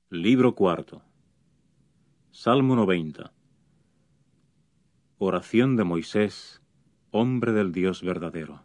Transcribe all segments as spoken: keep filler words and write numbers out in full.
Libro cuarto. Salmo noventa. Oración de Moisés, hombre del Dios verdadero.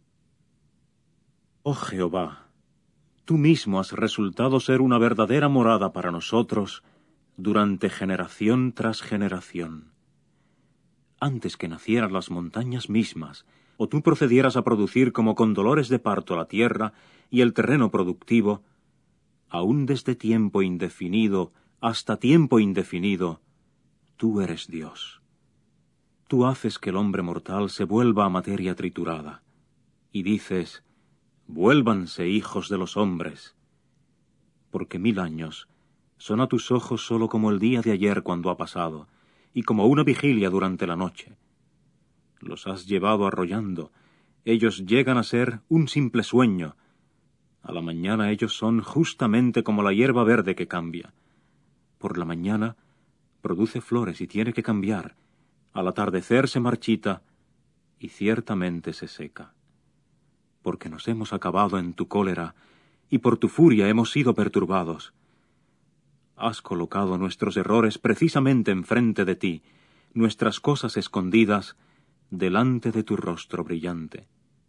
Oh Jehová, tú mismo has resultado ser una verdadera morada para nosotros durante generación tras generación. Antes que nacieran las montañas mismas, o tú procedieras a producir como con dolores de parto la tierra y el terreno productivo, aún desde tiempo indefinido hasta tiempo indefinido, tú eres Dios. Tú haces que el hombre mortal se vuelva a materia triturada, y dices, vuélvanse hijos de los hombres, porque mil años son a tus ojos sólo como el día de ayer cuando ha pasado, y como una vigilia durante la noche. Los has llevado arrollando, ellos llegan a ser un simple sueño. A la mañana ellos son justamente como la hierba verde que cambia. Por la mañana produce flores y tiene que cambiar. Al atardecer se marchita y ciertamente se seca. Porque nos hemos acabado en tu cólera y por tu furia hemos sido perturbados. Has colocado nuestros errores precisamente enfrente de ti, nuestras cosas escondidas delante de tu rostro brillante.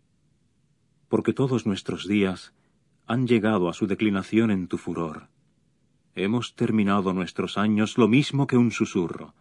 Porque todos nuestros días han llegado a su declinación en tu furor. Hemos terminado nuestros años lo mismo que un susurro.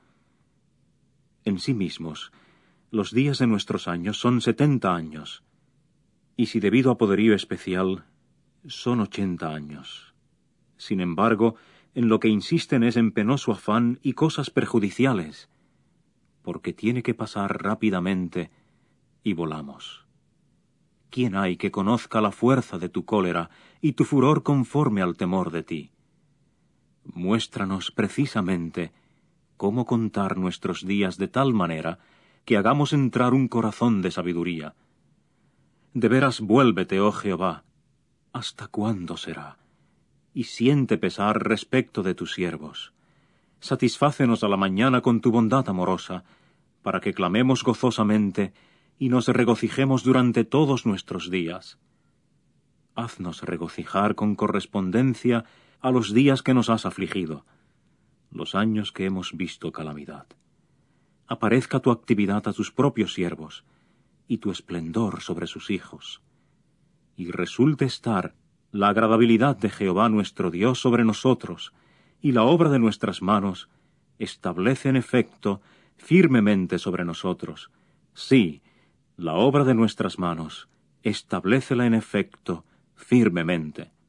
En sí mismos, los días de nuestros años son setenta años, y si debido a poderío especial, son ochenta años. Sin embargo, en lo que insisten es en penoso afán y cosas perjudiciales, porque tiene que pasar rápidamente y volamos. ¿Quién hay que conozca la fuerza de tu cólera y tu furor conforme al temor de ti? Muéstranos precisamente cómo contar nuestros días de tal manera que hagamos entrar un corazón de sabiduría. De veras vuélvete, oh Jehová, ¿hasta cuándo será? Y siente pesar respecto de tus siervos. Satisfácenos a la mañana con tu bondad amorosa, para que clamemos gozosamente y nos regocijemos durante todos nuestros días. Haznos regocijar con correspondencia a los días que nos has afligido, los años que hemos visto calamidad. Aparezca tu actividad a tus propios siervos, y tu esplendor sobre sus hijos. Y resulte estar la agradabilidad de Jehová nuestro Dios sobre nosotros, y la obra de nuestras manos establece en efecto firmemente sobre nosotros. Sí, la obra de nuestras manos establécela en efecto firmemente.